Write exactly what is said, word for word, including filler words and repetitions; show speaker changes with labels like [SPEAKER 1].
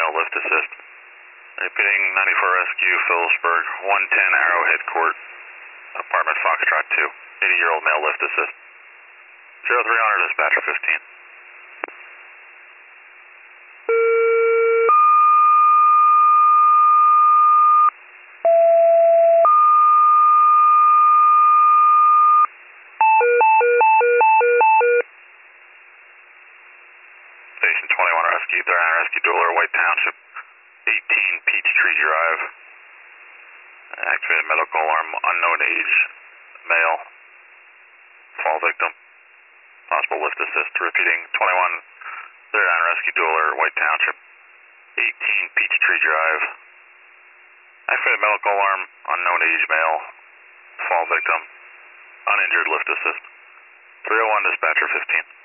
[SPEAKER 1] male lift assist. Repeating ninety-four Rescue, Phillipsburg, one ten Arrowhead Court, apartment Foxtrot two, eighty-year-old male lift assist. zero three hundred, dispatcher fifteen. Station twenty-one Rescue, thirty-nine Rescue Dueler, White Township, eighteen Peachtree Drive. Activated medical alarm, unknown age, male, fall victim, possible lift assist. Repeating, twenty-one thirty-nine Rescue Dueler, White Township, eighteen Peachtree Drive. Activated medical alarm, unknown age, male, fall victim, uninjured lift assist. three oh one, dispatcher fifteen.